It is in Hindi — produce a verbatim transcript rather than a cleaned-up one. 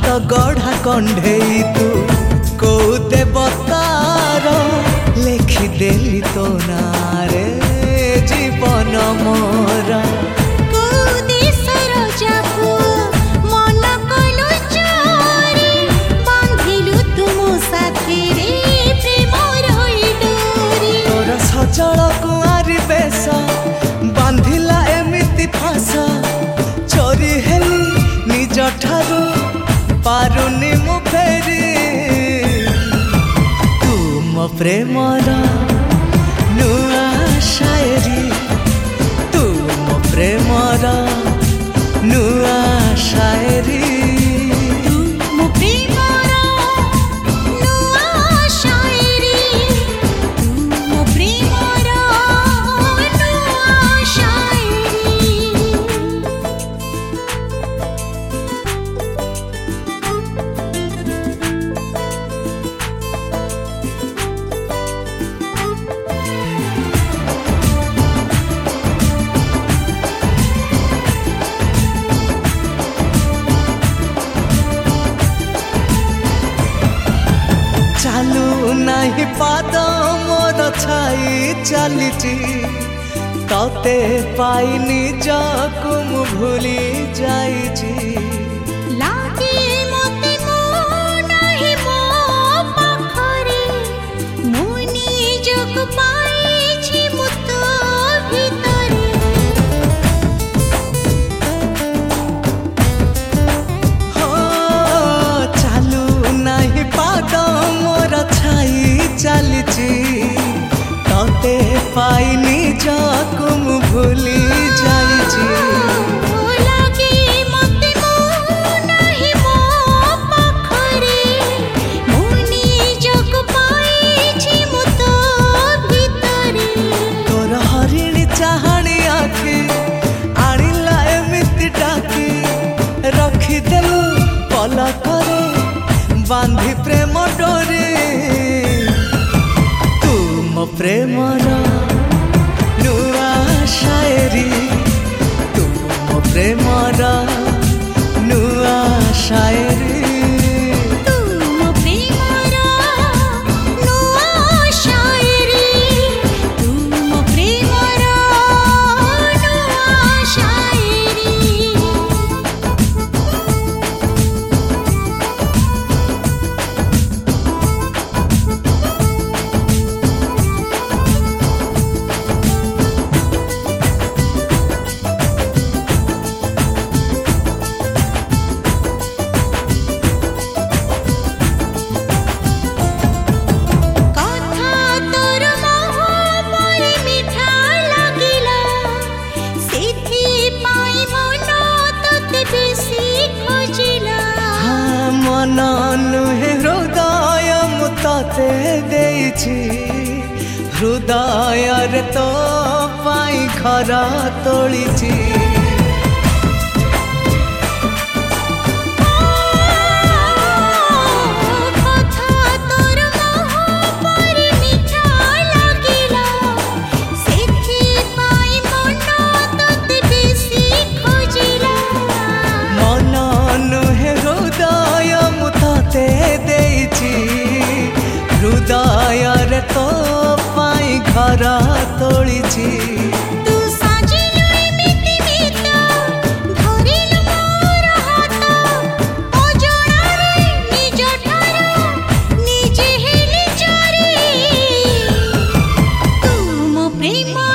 गढ़ा कंढेई तू को देवतार लिखिदेली तो नारे जीवन मोरा सजल कुआरी बेसा बांधिला एमिति फासा चोरी हेली निज ठारू पारुनी मु फेरी तू मो प्रेमर नुआ शायरी तू मो प्रेमर नुआ शायरी चालू नहीं पाद मोर छाई चलीची तते पाई निजकु मु भूली जाइची लागे मते मो नहीं मो पाखरे मु निजकु पाइछि मुत भितरे हो चालू नहीं पाद चलीची तते पाई निजकु मु भूली जाइची लागे मते मो नहीं मो पाखरे मु निजकु पाइछि मुत भितरे तोर हरिणी चाहाणी आखि आनिला एमिति डाकी रखिदेलु पलकरे बांधी प्रेम डोरी प्रेमर नुआ शायरी तू मो प्रेमर नुआ शायरी मन नुहे हृदय मुते देइछि हृदय रे तो पाई घर तोलिछि हृदय रे तो पाई घर तोलिछि तू साजिलु एमिति मिता धरिलु मोर हाथ अजଣା रे निज ठारू निजे हेली चोरी तू मो प्रेम